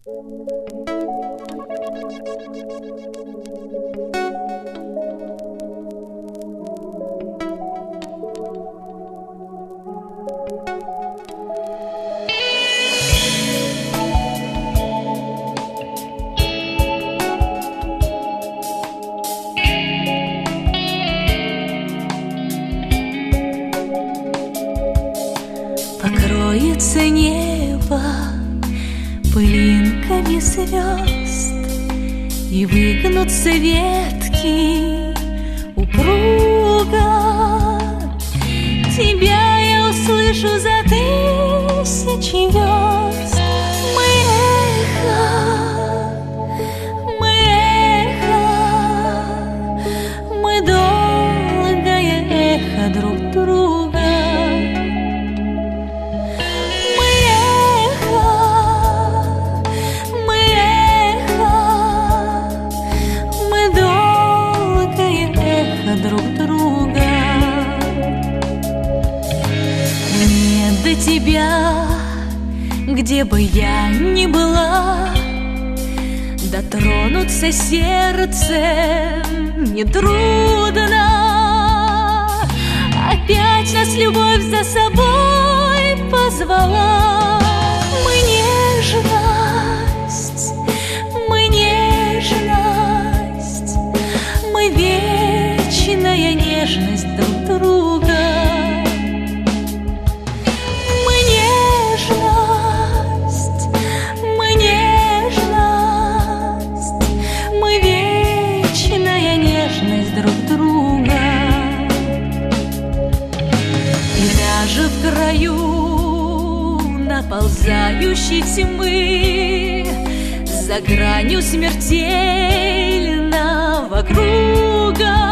Покроется небо пылинками звезд, и выгнутся ветки упруго. Тебя я услышу за тысячи верст. Мы эхо, мы долгое эхо друг друга. Друг друга. Мне до тебя, где бы я ни была, дотронуться сердцем нетрудно. Опять нас любовь за собой позвала. Мы нежность, мы нежность, мы вечная нежность друг друга. Мы нежность, мы нежность, мы вечная нежность друг друга. И даже в краю наползающей тьмы, за гранью смертельного круга,